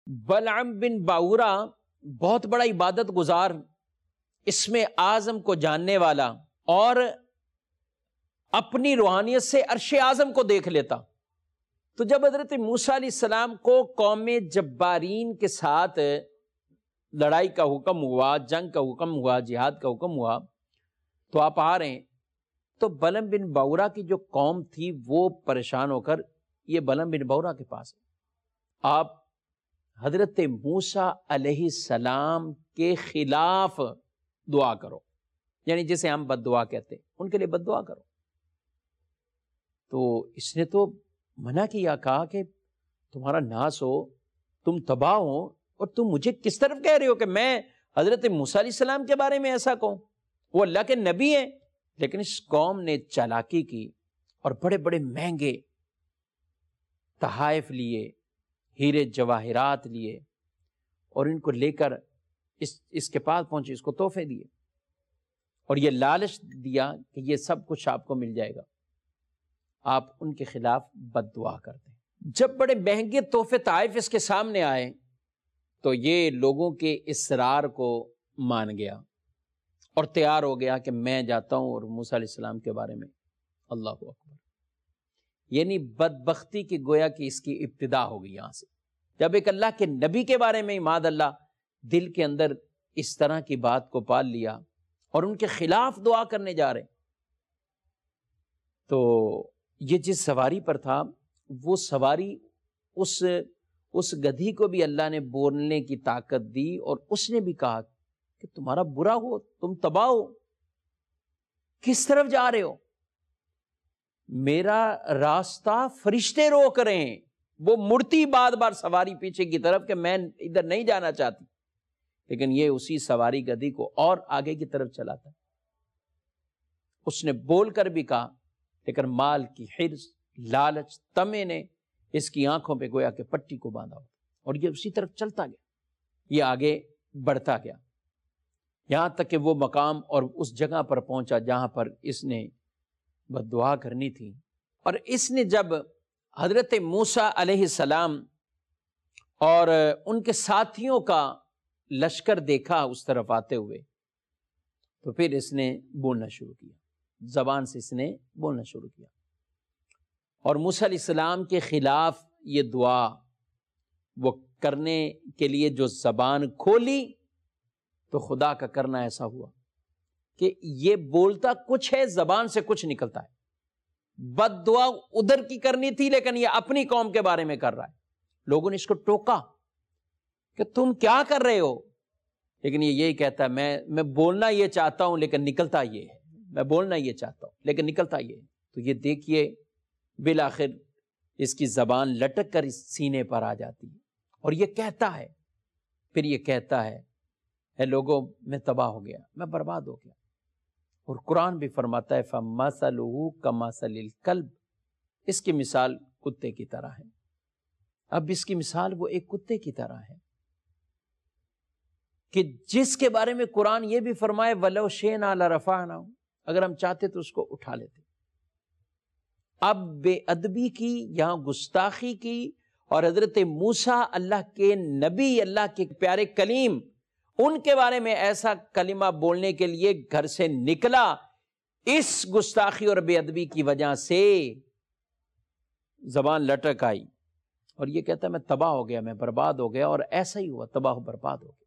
بلعم بن باورا بہت بڑا عبادت گزار، اسم اعظم کو جاننے والا، اور اپنی روحانیت سے عرش اعظم کو دیکھ لیتا۔ تو جب حضرت موسیٰ علیہ السلام کو قوم جبارین کے ساتھ لڑائی کا حکم ہوا، جنگ کا حکم ہوا، جہاد کا حکم ہوا، تو آپ آ رہے ہیں، تو بلعم بن باورا کی جو قوم تھی وہ پریشان ہو کر یہ بلعم بن باورا کے پاس ہے، آپ حضرت موسیٰ علیہ السلام کے خلاف دعا کرو، یعنی جسے ہم بد دعا کہتے ہیں، ان کے لیے بد دعا کرو۔ تو اس نے تو منع کیا، کہا کہ تمہارا ناس ہو، تم تباہ ہو، اور تم مجھے کس طرف کہہ رہے ہو کہ میں حضرت موسیٰ علیہ السلام کے بارے میں ایسا کہوں؟ وہ اللہ کے نبی ہیں۔ لیکن اس قوم نے چالاکی کی اور بڑے بڑے مہنگے تحائف لیے، ہیرے جواہرات لیے، اور ان کو لے کر اس کے پاس پہنچے، اس کو تحفے دیے، اور یہ لالچ دیا کہ یہ سب کچھ آپ کو مل جائے گا، آپ ان کے خلاف بد دعا کرتے ہیں۔ جب بڑے مہنگے تحفے تحائف اس کے سامنے آئے تو یہ لوگوں کے اصرار کو مان گیا اور تیار ہو گیا کہ میں جاتا ہوں اور موسیٰ علیہ السلام کے بارے میں، اللہ اکبر، یعنی بدبختی کی گویا کہ اس کی ابتدا ہو گئی یہاں سے، جب ایک اللہ کے نبی کے بارے میں معاذ اللہ دل کے اندر اس طرح کی بات کو پال لیا اور ان کے خلاف دعا کرنے جا رہے۔ تو یہ جس سواری پر تھا، وہ سواری اس گدھی کو بھی اللہ نے بولنے کی طاقت دی، اور اس نے بھی کہا کہ تمہارا برا ہو، تم تباہ ہو، کس طرف جا رہے ہو؟ میرا راستہ فرشتے روک رہے ہیں۔ وہ مڑتی بار بار سواری پیچھے کی طرف کہ میں ادھر نہیں جانا چاہتی، لیکن یہ اسی سواری گدھی کو اور آگے کی طرف چلاتا۔ اس نے بول کر بھی کہا، لیکن مال کی حرص، لالچ، طمع نے اس کی آنکھوں پہ گویا کہ پٹی کو باندھا، اور یہ اسی طرف چلتا گیا، یہ آگے بڑھتا گیا، یہاں تک کہ وہ مقام اور اس جگہ پر پہنچا جہاں پر اس نے بد دعا کرنی تھی۔ اور اس نے جب حضرت موسیٰ علیہ السلام اور ان کے ساتھیوں کا لشکر دیکھا اس طرف آتے ہوئے، تو پھر اس نے بولنا شروع کیا، زبان سے اس نے بولنا شروع کیا، اور موسیٰ علیہ السلام کے خلاف یہ دعا وہ کرنے کے لیے جو زبان کھولی، تو خدا کا کرنا ایسا ہوا کہ یہ بولتا کچھ ہے، زبان سے کچھ نکلتا ہے۔ بد دعا ادھر کی کرنی تھی، لیکن یہ اپنی قوم کے بارے میں کر رہا ہے۔ لوگوں نے اس کو ٹوکا کہ تم کیا کر رہے ہو، لیکن یہ یہی کہتا ہے میں بولنا یہ چاہتا ہوں لیکن نکلتا یہ ہے، میں بولنا یہ چاہتا ہوں لیکن نکلتا یہ ہے۔ تو یہ دیکھیے بالآخر اس کی زبان لٹک کر اس سینے پر آ جاتی ہے، اور یہ کہتا ہے، پھر یہ کہتا ہے، اے لوگوں میں تباہ ہو گیا، میں برباد ہو گیا۔ اور قرآن بھی فرماتا ہے فَمَثَلُهُ كَمَثَلِ الْكَلْبِ، اس کی مثال کتے کی طرح ہے۔ اب اس کی مثال وہ ایک کتے کی طرح ہے کہ جس کے بارے میں قرآن یہ بھی فرمائے وَلَوْ شِئْنَا لَرَفَعْنَاهُ، اگر ہم چاہتے تو اس کو اٹھا لیتے۔ اب بے ادبی کی، یہاں گستاخی کی، اور حضرت موسیٰ اللہ کے نبی، اللہ کے پیارے کلیم، ان کے بارے میں ایسا کلمہ بولنے کے لیے گھر سے نکلا، اس گستاخی اور بے ادبی کی وجہ سے زبان لٹک آئی، اور یہ کہتا ہے میں تباہ ہو گیا، میں برباد ہو گیا، اور ایسا ہی ہوا، تباہ و برباد ہو گیا۔